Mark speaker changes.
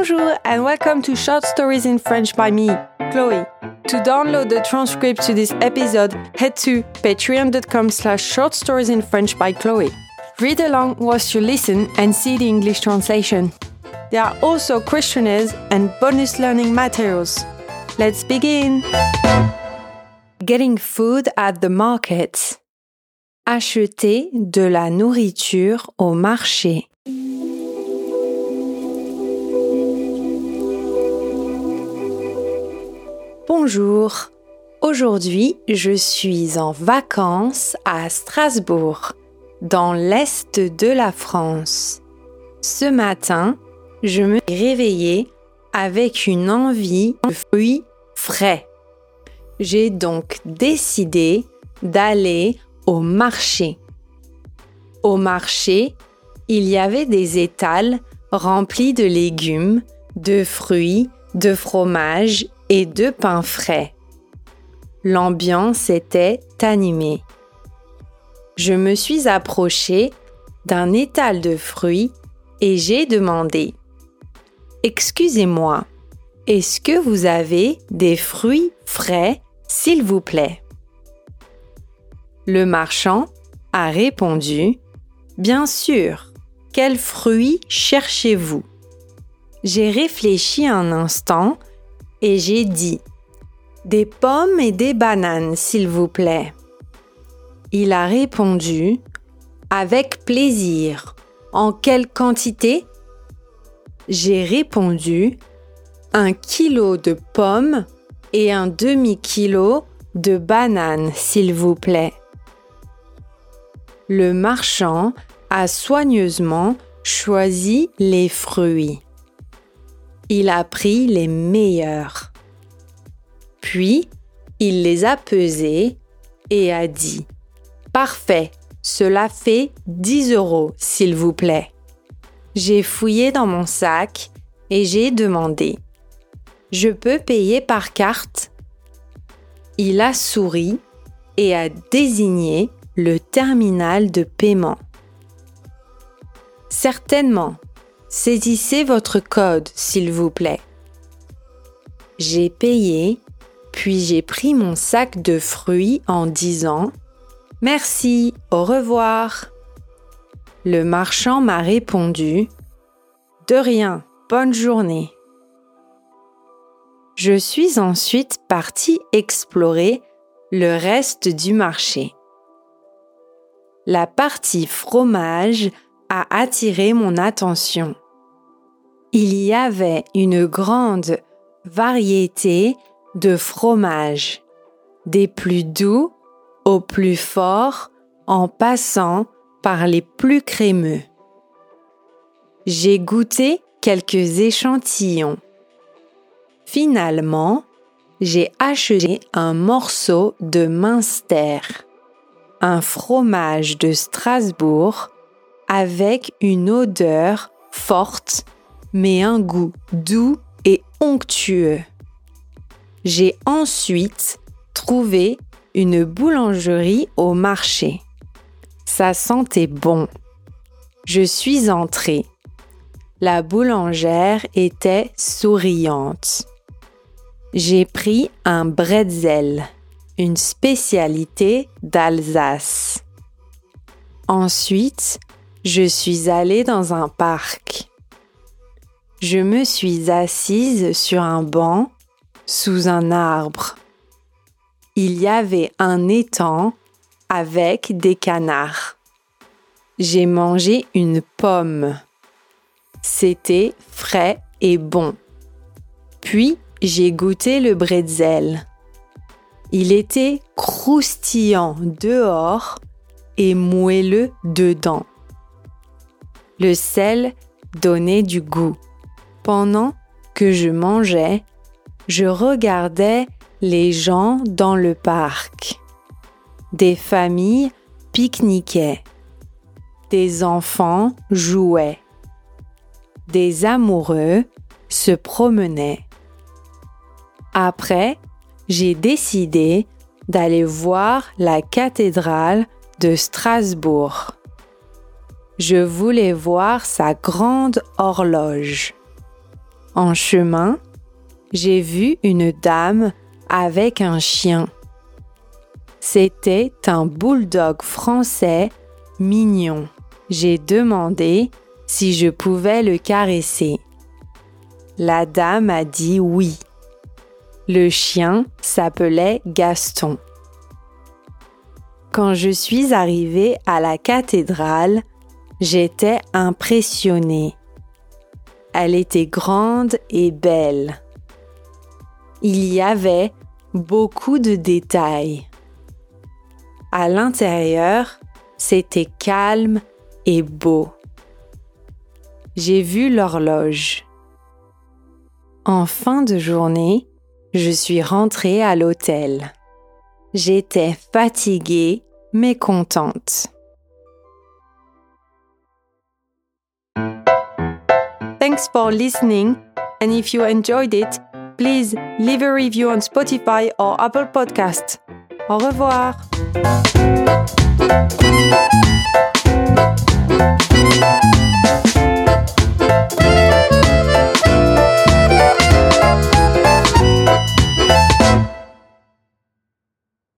Speaker 1: Bonjour and welcome to Short Stories in French by me, Chloe. To download the transcript to this episode, head to patreon.com/shortstoriesinfrench by Chloe. Read along whilst you listen and see the English translation. There are also questionnaires and bonus learning materials. Let's begin! Getting food at the market. Acheter de la nourriture au marché. Bonjour, aujourd'hui je suis en vacances à Strasbourg, dans l'est de la France. Ce matin, je me suis réveillée avec une envie de fruits frais. J'ai donc décidé d'aller au marché. Au marché, il y avait des étals remplis de légumes, de fruits, de fromage et de pain frais. L'ambiance était animée. Je me suis approchée d'un étal de fruits et j'ai demandé « Excusez-moi, est-ce que vous avez des fruits frais, s'il vous plaît ?» Le marchand a répondu « Bien sûr, quels fruits cherchez-vous » J'ai réfléchi un instant et j'ai dit « Des pommes et des bananes, s'il vous plaît. » Il a répondu « Avec plaisir. En quelle quantité ?» J'ai répondu « 1 kilo de pommes et un demi-kilo de bananes, s'il vous plaît. » Le marchand a soigneusement choisi les fruits. Il a pris les meilleurs. Puis, il les a pesés et a dit « Parfait, cela fait 10 €, s'il vous plaît. » J'ai fouillé dans mon sac et j'ai demandé « Je peux payer par carte ?» Il a souri et a désigné le terminal de paiement. « Certainement. Saisissez votre code, s'il vous plaît. » J'ai payé, puis j'ai pris mon sac de fruits en disant « Merci, au revoir. » Le marchand m'a répondu « De rien, bonne journée. » Je suis ensuite partie explorer le reste du marché. La partie fromage a attiré mon attention. Il y avait une grande variété de fromages, des plus doux aux plus forts en passant par les plus crémeux. J'ai goûté quelques échantillons. Finalement, j'ai acheté un morceau de Münster, un fromage de Strasbourg avec une odeur forte, mais un goût doux et onctueux. J'ai ensuite trouvé une boulangerie au marché. Ça sentait bon. Je suis entrée. La boulangère était souriante. J'ai pris un bretzel, une spécialité d'Alsace. Ensuite, je suis allée dans un parc. Je me suis assise sur un banc sous un arbre. Il y avait un étang avec des canards. J'ai mangé une pomme. C'était frais et bon. Puis, j'ai goûté le bretzel. Il était croustillant dehors et moelleux dedans. Le sel donnait du goût. Pendant que je mangeais, je regardais les gens dans le parc. Des familles pique-niquaient. Des enfants jouaient. Des amoureux se promenaient. Après, j'ai décidé d'aller voir la cathédrale de Strasbourg. Je voulais voir sa grande horloge. En chemin, j'ai vu une dame avec un chien. C'était un bulldog français mignon. J'ai demandé si je pouvais le caresser. La dame a dit oui. Le chien s'appelait Gaston. Quand je suis arrivée à la cathédrale, j'étais impressionnée. Elle était grande et belle. Il y avait beaucoup de détails. À l'intérieur, c'était calme et beau. J'ai vu l'horloge. En fin de journée, je suis rentrée à l'hôtel. J'étais fatiguée mais contente. Thanks for listening, and if you enjoyed it, please leave a review on Spotify or Apple Podcasts. Au revoir.